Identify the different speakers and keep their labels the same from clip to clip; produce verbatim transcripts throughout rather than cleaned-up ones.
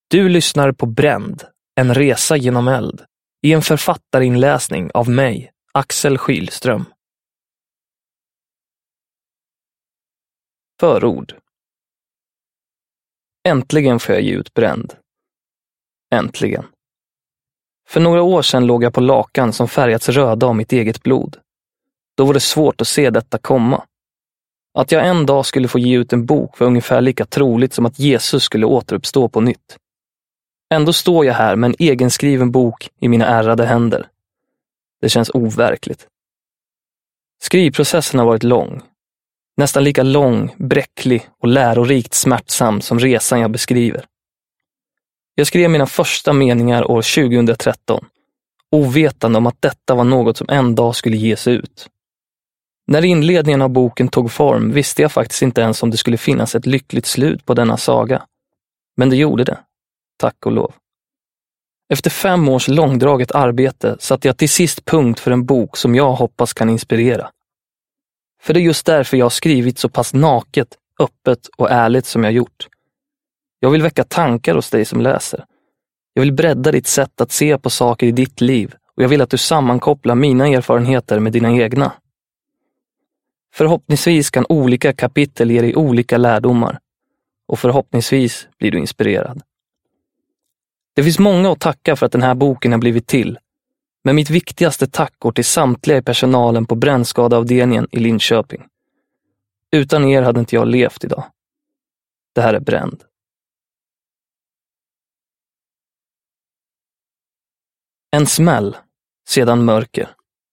Speaker 1: Du lyssnar på Bränd, en resa genom eld, i en författarinläsning av mig, Axel Skylström. Förord. Äntligen får jag ge ut Bränd. Äntligen. För några år sedan låg jag på lakan som färgats röda av mitt eget blod. Då var det svårt att se detta komma. Att jag en dag skulle få ge ut en bok var ungefär lika troligt som att Jesus skulle återuppstå på nytt. Ändå står jag här med en egenskriven bok i mina ärrade händer. Det känns overkligt. Skrivprocessen har varit lång. Nästan lika lång, bräcklig och lärorikt smärtsam som resan jag beskriver. Jag skrev mina första meningar år tjugohundratretton, ovetande om att detta var något som en dag skulle ges ut. När inledningen av boken tog form visste jag faktiskt inte ens om det skulle finnas ett lyckligt slut på denna saga. Men det gjorde det. Tack och lov. Efter fem års långdraget arbete satte jag till sist punkt för en bok som jag hoppas kan inspirera. För det är just därför jag har skrivit så pass naket, öppet och ärligt som jag gjort. Jag vill väcka tankar hos dig som läser. Jag vill bredda ditt sätt att se på saker i ditt liv och jag vill att du sammankopplar mina erfarenheter med dina egna. Förhoppningsvis kan olika kapitel ge dig olika lärdomar och förhoppningsvis blir du inspirerad. Det finns många att tacka för att den här boken har blivit till, men mitt viktigaste tack går till samtliga i personalen på brännskadeavdelningen i Linköping. Utan er hade inte jag levt idag. Det här är Bränd. En smäll, sedan mörker.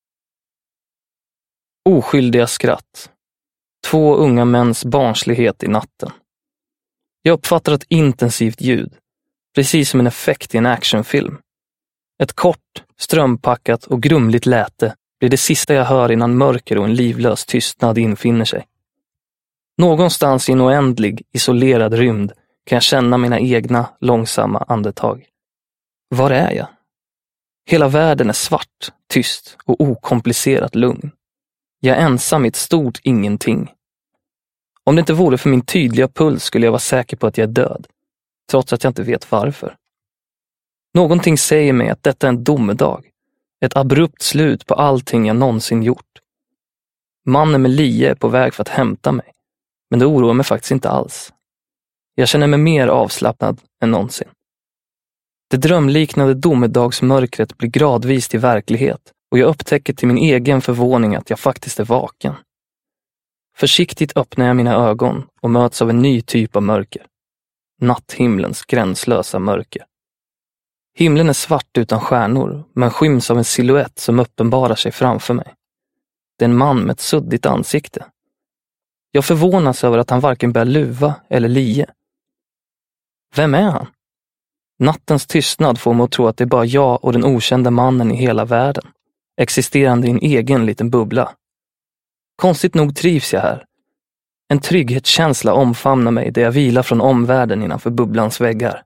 Speaker 1: Oskyldiga skratt. Två unga mäns barnslighet i natten. Jag uppfattar ett intensivt ljud, precis som en effekt i en actionfilm. Ett kort, strömpackat och grumligt läte blir det sista jag hör innan mörker och en livlös tystnad infinner sig. Någonstans i en oändlig, isolerad rymd kan jag känna mina egna, långsamma andetag. Var är jag? Hela världen är svart, tyst och okomplicerat lugn. Jag är ensam i ett stort ingenting. Om det inte vore för min tydliga puls skulle jag vara säker på att jag är död, trots att jag inte vet varför. Någonting säger mig att detta är en domedag, ett abrupt slut på allting jag någonsin gjort. Mannen med lie är på väg för att hämta mig, men det oroar mig faktiskt inte alls. Jag känner mig mer avslappnad än någonsin. Det drömliknande domedagsmörkret blir gradvis till verklighet och jag upptäcker till min egen förvåning att jag faktiskt är vaken. Försiktigt öppnar jag mina ögon och möts av en ny typ av mörker. Natthimlens gränslösa mörker. Himlen är svart utan stjärnor, men skyms av en silhuett som uppenbarar sig framför mig. Det är en man med ett suddigt ansikte. Jag förvånas över att han varken bär luva eller lie. Vem är han? Nattens tystnad får mig att tro att det är bara jag och den okända mannen i hela världen, existerande i en egen liten bubbla. Konstigt nog trivs jag här. En trygghetskänsla omfamnar mig där jag vilar från omvärlden innanför bubblans väggar.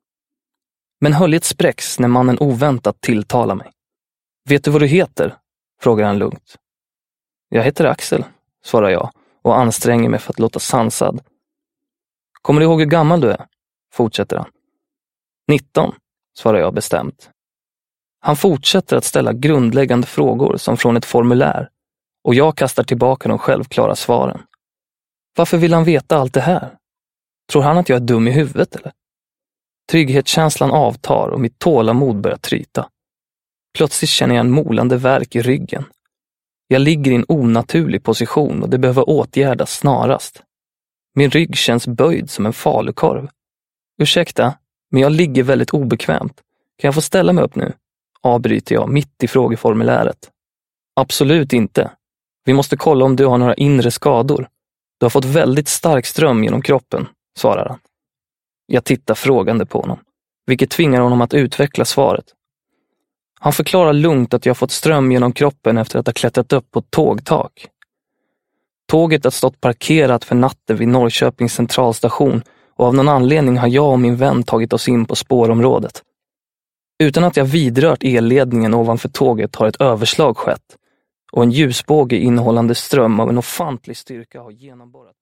Speaker 1: Men höljet spräcks när mannen oväntat tilltalar mig. Vet du vad du heter? Frågar han lugnt. Jag heter Axel, svarar jag och anstränger mig för att låta sansad. Kommer du ihåg hur gammal du är? Fortsätter han. nitton, svarar jag bestämt. Han fortsätter att ställa grundläggande frågor som från ett formulär och jag kastar tillbaka de självklara svaren. Varför vill han veta allt det här? Tror han att jag är dum i huvudet eller? Trygghetskänslan avtar och mitt tålamod börjar tryta. Plötsligt känner jag en molande värk i ryggen. Jag ligger i en onaturlig position och det behöver åtgärdas snarast. Min rygg känns böjd som en falukorv. Ursäkta, men jag ligger väldigt obekvämt. Kan jag få ställa mig upp nu? Avbryter jag mitt i frågeformuläret. Absolut inte. Vi måste kolla om du har några inre skador. Du har fått väldigt stark ström genom kroppen, svarar han. Jag tittar frågande på honom, vilket tvingar honom att utveckla svaret. Han förklarar lugnt att jag fått ström genom kroppen efter att ha klättrat upp på ett tågtak. Tåget har stått parkerat för natten vid Norrköpings centralstation och av någon anledning har jag och min vän tagit oss in på spårområdet. Utan att jag vidrört elledningen ovanför tåget har ett överslag skett och en ljusbåge innehållande ström av en ofantlig styrka har genomborrat.